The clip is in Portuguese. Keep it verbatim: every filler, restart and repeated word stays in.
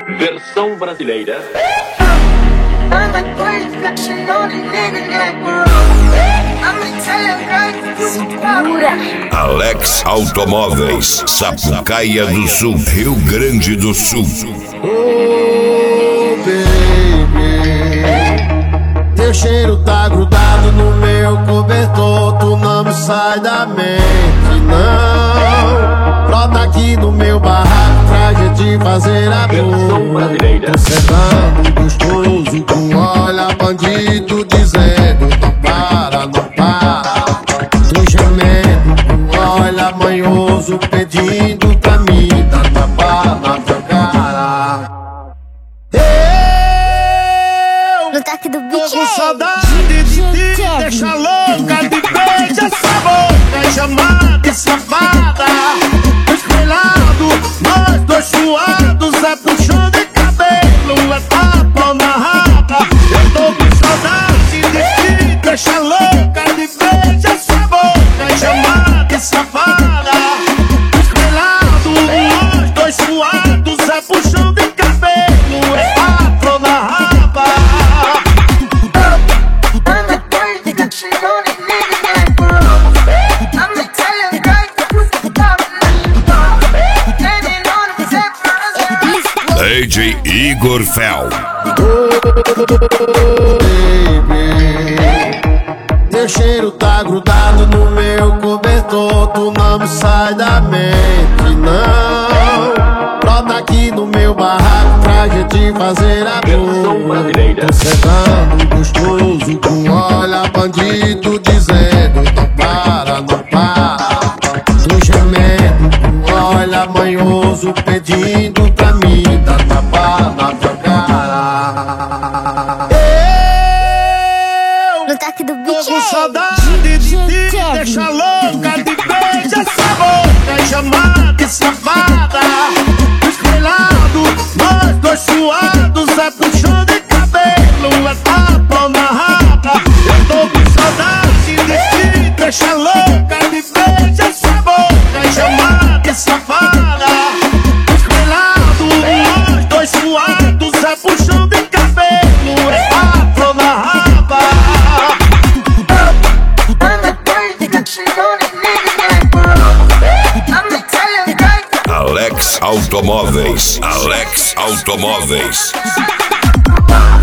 Versão brasileira. Alex Automóveis, Sapucaia do Sul, Rio Grande do Sul. Oh, baby, teu cheiro tá grudado no meu cobertor, tu não me sai da mente, não. Brota aqui no meu barraco pra gente fazer amor. Tô sentando gostoso, tu olha bandido dizendo não para, não para. Tô gemendo, tu olha manhoso pedindo pra mim dar tapa na tua cara. Eu No toque do tô beat com saudade de ti, deixa louca, me beija essa boca chamada e safada. Espelhado, nós dois suados, é puxão de cabelo, é tapa na raba. Eu tô com saudade de ti, deixa louca, me beija essa boca chamada e safada. Espelhado, nós dois suados, é puxão de cabelo, é tapa na raba. D J Igor Fel. Baby, teu cheiro tá grudado no meu cobertor, tu não me sai da mente, não. Brota aqui no meu barraco pra gente fazer amor. Tô sentando gostoso, tu olha bandido dizendo não para, não para. Tô gemendo, tu olha manhoso pedindo pra mim dar tapa na tua cara. No toque do Tô beat com saudade de ti, deixa louca, me beija essa boca chamada e safada. Espelhado, nós dois suados, é puxão de cabelo, é tapa na raba. Eu tô com saudade de ti, deixa louca, me beija essa boca chamada e safada. Espelhado, nós dois suados, é puxão de cabelo, é tapa na raba. Alex Automóveis, Alex Automóveis.